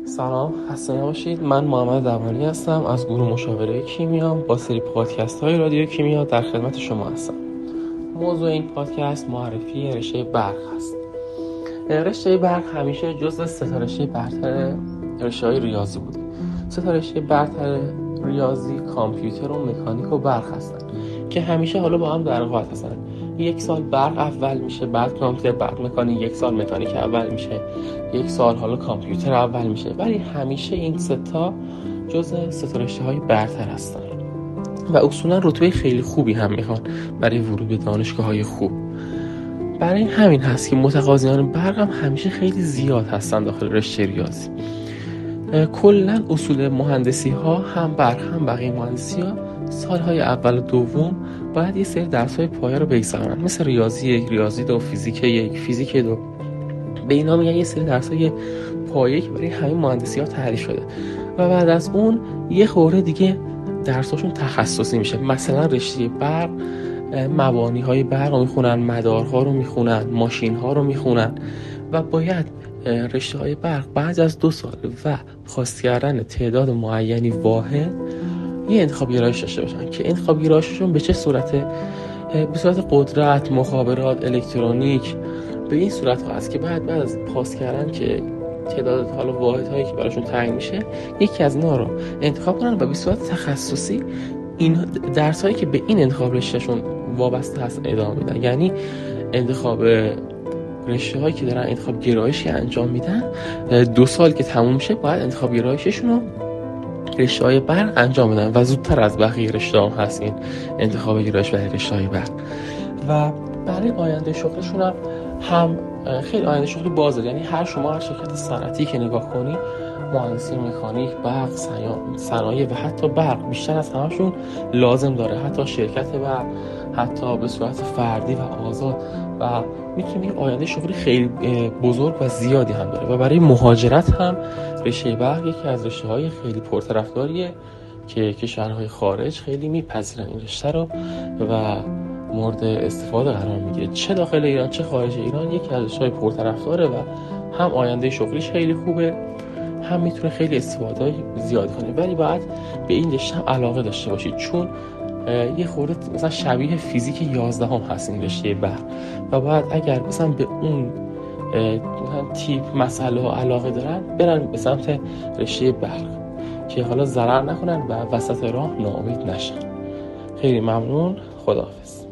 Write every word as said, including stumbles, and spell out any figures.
سلام، خسته نباشید. من محمد دوانی هستم از گروه مشاوره کیمیا. با سری پادکست های رادیو کیمیا در خدمت شما هستم. موضوع این پادکست معرفی رشته برق هست. رشته برق همیشه جزو سه تا رشته برتر رشته های ریاضی بوده. سه تا رشته برتر ریاضی کامپیوتر و مکانیک و برق هستن که همیشه حالا با هم در رقابت هستن. یک سال برق اول میشه، بعد کامپیوتر، بعد مکانیک. یک سال مکانیک اول میشه، یک سال حالا کامپیوتر اول میشه. ولی همیشه این سه تا جزء سه تا رشته های برتر هستن و اصولا رتبه خیلی خوبی هم میخوان برای ورود به دانشگاه های خوب. برای همین هست که متقاضیان برق هم همیشه خیلی زیاد هستن داخل رشته ریاضی. کلا اصول مهندسی ها هم برق هم بقیه مهندسی ها سالهای اول و دوم باید یه سری درس‌های پایه رو بگذرونن، مثل ریاضی یک، ریاضی دو، فیزیک یک، فیزیک دو. به اینا میگن یه سری درس‌های پایه که برای همین مهندسی ها تعریف شده و بعد از اون یه خورده دیگه درساشون تخصصی میشه. مثلا رشته برق مبانی های برق رو میخونن، مدارها رو میخونن، ماشین ها رو میخونن و باید رشته های برق بعد از دو سال و خواست کردن تعداد معینی واحد یه انتخاب گرایش داشته باشن که انتخاب گرایششون به چه صورته؟ به صورت قدرت، مخابرات، الکترونیک. به این صورت ها هست که بعد بعد از پاس کردن که تعداد حالا واحد هایی که براشون تعیین میشه یکی از اینا رو انتخاب کنن و به صورت تخصصی این درس هایی که به این انتخاب رشتهشون وابسته هست ادامه میدن. یعنی انتخاب رشته هایی که دارن انتخاب گرایشی انجام میدن دو سال که تموم شه باید انتخاب گرایششون رو رشته های برق انجام بدن و زودتر از بقیه رشته هم هست این انتخاب گرایش برای رشته های برق. و برای آینده شغلشون هم, هم خیلی آینده شغلی بازه. یعنی هر شما هر شرکت صنعتی که نگاه کنی، مهندسی مکانیک، برق، صنایع و حتی برق بیشتر از همشون لازم داره. حتی شرکت برق حتی به صورت فردی و آزاد و میتونی آینده شغلی خیلی بزرگ و زیادی هم داره. و برای مهاجرت هم رشته برق یکی از رشته‌های خیلی پرطرفداریه که کشورهای خارج خیلی میپذیرن این رشته رو و مورد استفاده قرار میگیره، چه داخل ایران چه خارج ایران. یکی از رشته‌های پرطرفداره و هم آینده شغلیش خیلی خوبه، هم میتونه خیلی استفاده زیاد کنه. ولی باید به این رشته هم علاقه داشته باشید، چون یه خورده مثلا شبیه فیزیک یازده هم هست این رشته برق و باید اگر مثلا به اون تیپ مسئله ها علاقه دارن برن به سمت رشته برق که حالا ضرر نکنن و وسط راه ناامید نشن. خیلی ممنون، خداحافظ.